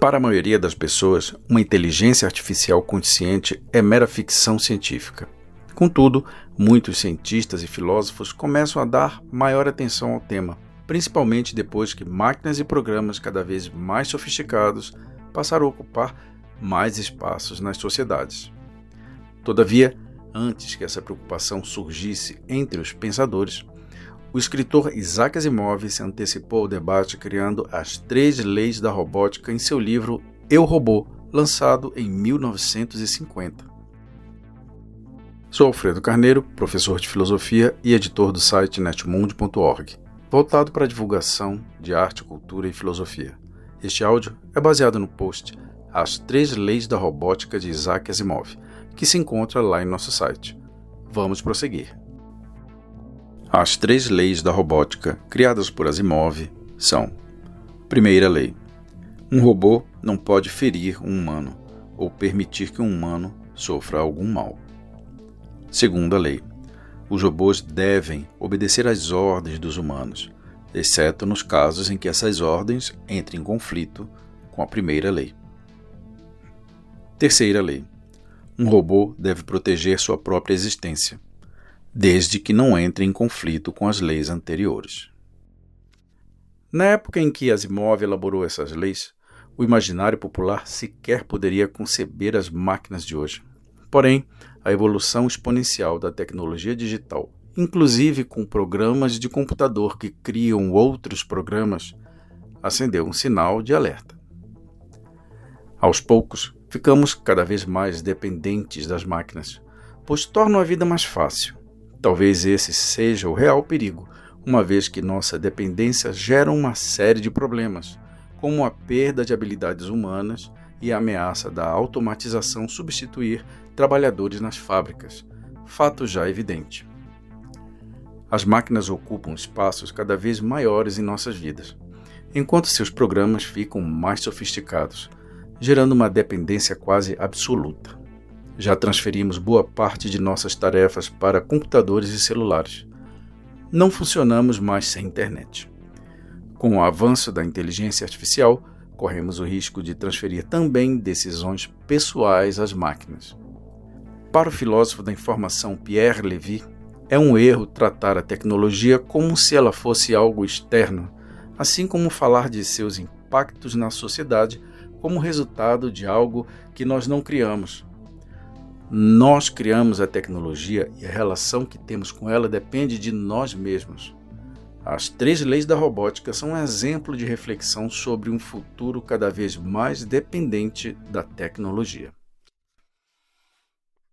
Para a maioria das pessoas, uma inteligência artificial consciente é mera ficção científica. Contudo, muitos cientistas e filósofos começam a dar maior atenção ao tema, principalmente depois que máquinas e programas cada vez mais sofisticados passaram a ocupar mais espaços nas sociedades. Todavia, antes que essa preocupação surgisse entre os pensadores, o escritor Isaac Asimov se antecipou ao debate criando as 3 leis da robótica em seu livro Eu, Robô, lançado em 1950. Sou Alfredo Carneiro, professor de filosofia e editor do site netmundo.org, voltado para a divulgação de arte, cultura e filosofia. Este áudio é baseado no post As 3 Leis da Robótica de Isaac Asimov, que se encontra lá em nosso site. Vamos prosseguir. As 3 leis da robótica criadas por Asimov são: primeira lei. Um robô não pode ferir um humano ou permitir que um humano sofra algum mal. Segunda lei. Os robôs devem obedecer às ordens dos humanos, exceto nos casos em que essas ordens entrem em conflito com a primeira lei. Terceira lei. Um robô deve proteger sua própria existência, desde que não entre em conflito com as leis anteriores. Na época em que Asimov elaborou essas leis, o imaginário popular sequer poderia conceber as máquinas de hoje. Porém, a evolução exponencial da tecnologia digital, inclusive com programas de computador que criam outros programas, acendeu um sinal de alerta. Aos poucos, ficamos cada vez mais dependentes das máquinas, pois tornam a vida mais fácil. Talvez esse seja o real perigo, uma vez que nossa dependência gera uma série de problemas, como a perda de habilidades humanas e a ameaça da automatização substituir trabalhadores nas fábricas, fato já evidente. As máquinas ocupam espaços cada vez maiores em nossas vidas, enquanto seus programas ficam mais sofisticados, gerando uma dependência quase absoluta. Já transferimos boa parte de nossas tarefas para computadores e celulares. Não funcionamos mais sem internet. Com o avanço da inteligência artificial, corremos o risco de transferir também decisões pessoais às máquinas. Para o filósofo da informação Pierre Levy, é um erro tratar a tecnologia como se ela fosse algo externo, assim como falar de seus impactos na sociedade como resultado de algo que nós não criamos. Nós criamos a tecnologia e a relação que temos com ela depende de nós mesmos. As 3 leis da robótica são um exemplo de reflexão sobre um futuro cada vez mais dependente da tecnologia.